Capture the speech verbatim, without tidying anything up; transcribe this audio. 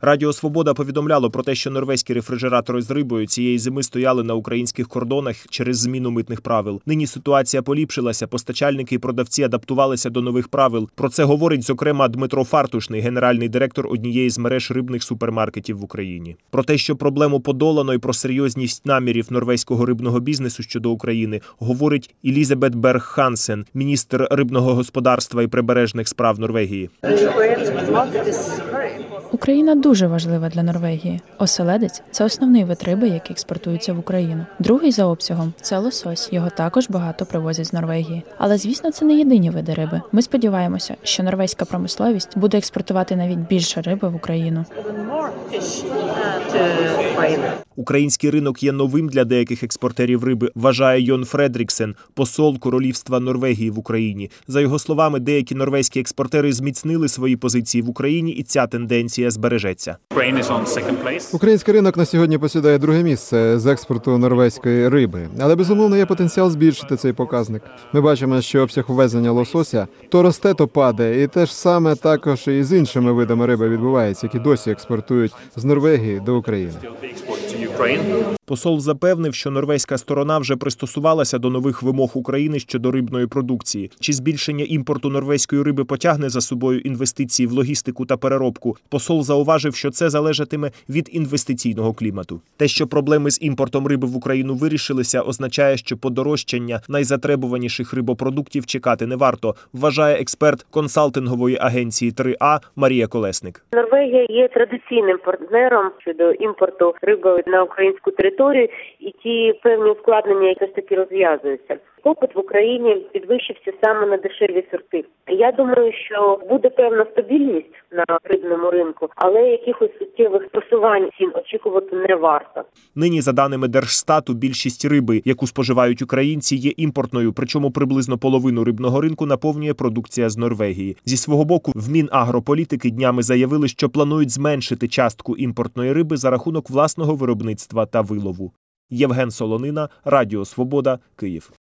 Радіо «Свобода» повідомляло про те, що норвезькі рефрижератори з рибою цієї зими стояли на українських кордонах через зміну митних правил. Нині ситуація поліпшилася, постачальники і продавці адаптувалися до нових правил. Про це говорить, зокрема, Дмитро Фартушний, генеральний директор однієї з мереж рибних супермаркетів в Україні. Про те, що проблему подолано і про серйозність намірів норвезького рибного бізнесу щодо України, говорить Елізабет Берг-Хансен, міністр рибного господарства і прибережних справ Норвегії. Україна дуже важлива для Норвегії. Оселедець – це основний вид риби, який експортується в Україну. Другий за обсягом – це лосось. Його також багато привозять з Норвегії. Але, звісно, це не єдині види риби. Ми сподіваємося, що норвезька промисловість буде експортувати навіть більше риби в Україну. Український ринок є новим для деяких експортерів риби, вважає Йон Фредріксен, посол Королівства Норвегії в Україні. За його словами, деякі норвезькі експортери зміцнили свої позиції в Україні, і ця тенденція збережеться. Український ринок на сьогодні посідає друге місце з експорту норвезької риби. Але, безумовно, є потенціал збільшити цей показник. Ми бачимо, що обсяг ввезення лосося то росте, то падає. І те ж саме також і з іншими видами риби відбувається, які досі експортують з Норвегії до України. Посол запевнив, що норвезька сторона вже пристосувалася до нових вимог України щодо рибної продукції. Чи збільшення імпорту норвезької риби потягне за собою інвестиції в логістику та переробку? Посол зауважив, що це залежатиме від інвестиційного клімату. Те, що проблеми з імпортом риби в Україну вирішилися, означає, що подорожчання найзатребуваніших рибопродуктів чекати не варто, вважає експерт консалтингової агенції три А Марія Колесник. Норвегія є традиційним партнером щодо імпорту риби на українську територію, і ті певні ускладнення якось таки розв'язуються. Попит в Україні підвищився саме на дешеві сорти. Я думаю, що буде певна стабільність на рибному ринку, але якихось суттєвих просувань цін очікувати не варто. Нині, за даними Держстату, більшість риби, яку споживають українці, є імпортною, причому приблизно половину рибного ринку наповнює продукція з Норвегії. Зі свого боку, в Мінагрополітики днями заявили, що планують зменшити частку імпортної риби за рахунок власного виробництва та вилову. Євген Солонина, Радіо «Свобода», Київ.